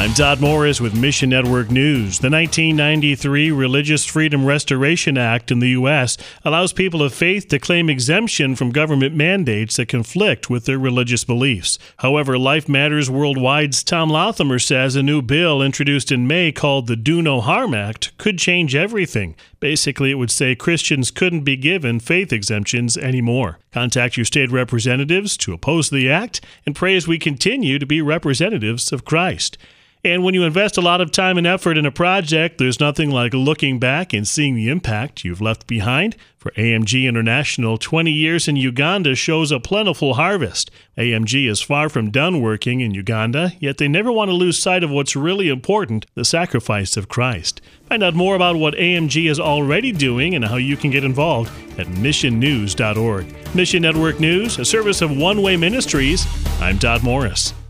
I'm Todd Morris with Mission Network News. The 1993 Religious Freedom Restoration Act in the U.S. allows people of faith to claim exemption from government mandates that conflict with their religious beliefs. However, Life Matters Worldwide's Tom Lothamer says a new bill introduced in May called the Do No Harm Act could change everything. Basically, it would say Christians couldn't be given faith exemptions anymore. Contact your state representatives to oppose the act and pray as we continue to be representatives of Christ. And when you invest a lot of time and effort in a project, there's nothing like looking back and seeing the impact you've left behind. For AMG International, 20 years in Uganda shows a plentiful harvest. AMG is far from done working in Uganda, yet they never want to lose sight of what's really important, the sacrifice of Christ. Find out more about what AMG is already doing and how you can get involved at missionnews.org. Mission Network News, a service of One Way Ministries. I'm Todd Morris.